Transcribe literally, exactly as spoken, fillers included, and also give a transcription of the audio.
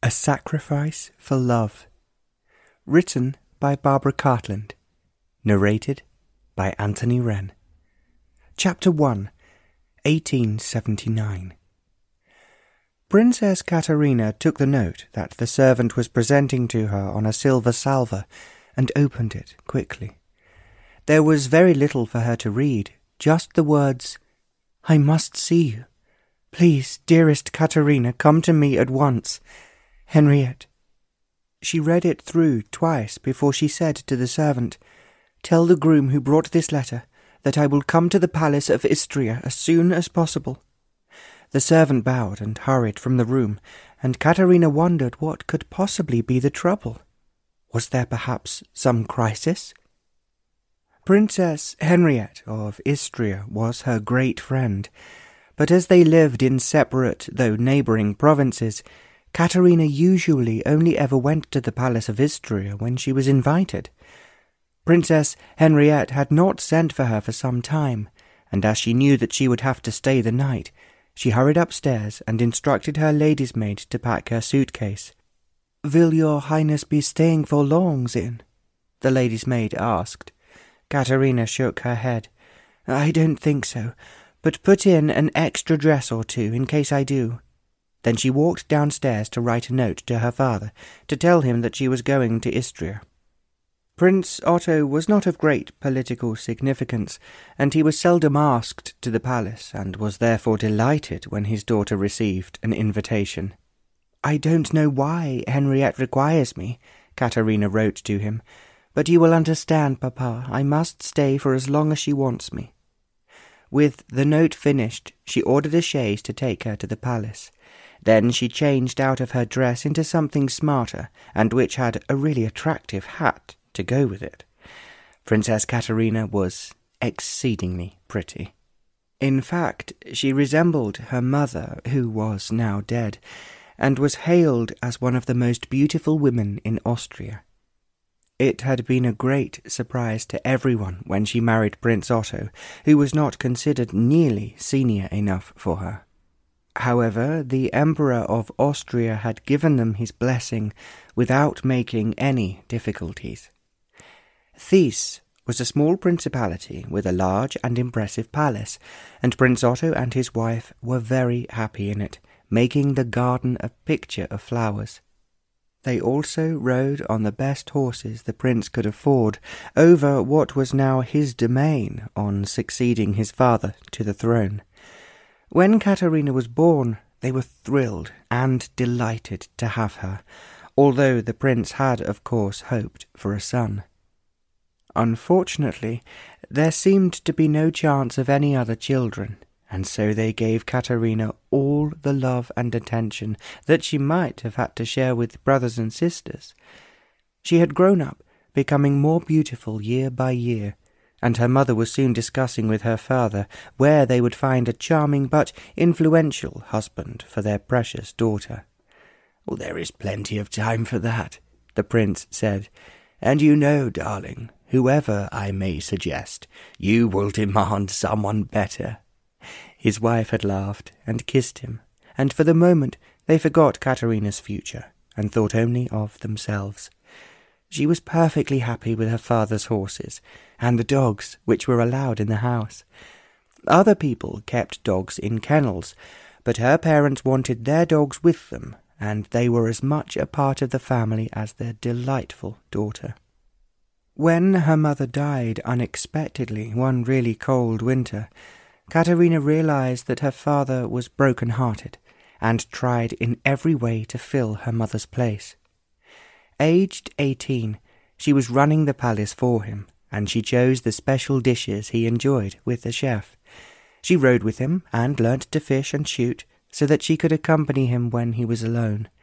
A Sacrifice for Love. Written by Barbara Cartland. Narrated by Anthony Wren. Chapter one, eighteen seventy-nine. Princess Katerina took the note that the servant was presenting to her on a silver salver and opened it quickly. There was very little for her to read, just the words, "I must see you. Please, dearest Katerina, come to me at once. Henriette." She read it through twice before she said to the servant, "Tell the groom who brought this letter that I will come to the palace of Istria as soon as possible." The servant bowed and hurried from the room, and Katerina wondered what could possibly be the trouble. Was there perhaps some crisis? Princess Henriette of Istria was her great friend, but as they lived in separate though neighbouring provinces, Katerina usually only ever went to the palace of Istria when she was invited. Princess Henriette had not sent for her for some time, and as she knew that she would have to stay the night, she hurried upstairs and instructed her lady's maid to pack her suitcase. "Will your highness be staying for long, then?" the lady's maid asked. Katerina shook her head. "I don't think so, but put in an extra dress or two in case I do." Then she walked downstairs to write a note to her father, to tell him that she was going to Istria. Prince Otto was not of great political significance, and he was seldom asked to the palace, and was therefore delighted when his daughter received an invitation. "I don't know why Henriette requires me," Katerina wrote to him, "but you will understand, Papa, I must stay for as long as she wants me." With the note finished, she ordered a chaise to take her to the palace. Then she changed out of her dress into something smarter, and which had a really attractive hat to go with it. Princess Katerina was exceedingly pretty. In fact, she resembled her mother, who was now dead, and was hailed as one of the most beautiful women in Austria. It had been a great surprise to everyone when she married Prince Otto, who was not considered nearly senior enough for her. However, the Emperor of Austria had given them his blessing without making any difficulties. Thiess was a small principality with a large and impressive palace, and Prince Otto and his wife were very happy in it, making the garden a picture of flowers. They also rode on the best horses the prince could afford over what was now his domain on succeeding his father to the throne. When Katerina was born, they were thrilled and delighted to have her, although the prince had, of course, hoped for a son. Unfortunately, there seemed to be no chance of any other children, and so they gave Katerina all the love and attention that she might have had to share with brothers and sisters. She had grown up, becoming more beautiful year by year, and her mother was soon discussing with her father where they would find a charming but influential husband for their precious daughter. "Oh, there is plenty of time for that," the prince said, "and you know, darling, whoever I may suggest, you will demand someone better." His wife had laughed and kissed him, and for the moment they forgot Katerina's future and thought only of themselves. She was perfectly happy with her father's horses and the dogs which were allowed in the house. Other people kept dogs in kennels, but her parents wanted their dogs with them, and they were as much a part of the family as their delightful daughter. When her mother died unexpectedly one really cold winter, Katerina realized that her father was broken-hearted and tried in every way to fill her mother's place. Aged eighteen, she was running the palace for him, and she chose the special dishes he enjoyed with the chef. She rode with him and learnt to fish and shoot, so that she could accompany him when he was alone.